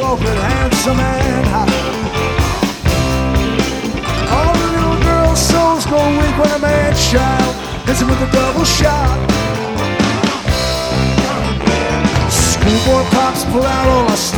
tall but handsome and hot. All the little girls' souls go weak when a man-child hits him with a double shot. Schoolboy pops pull out all our stuff.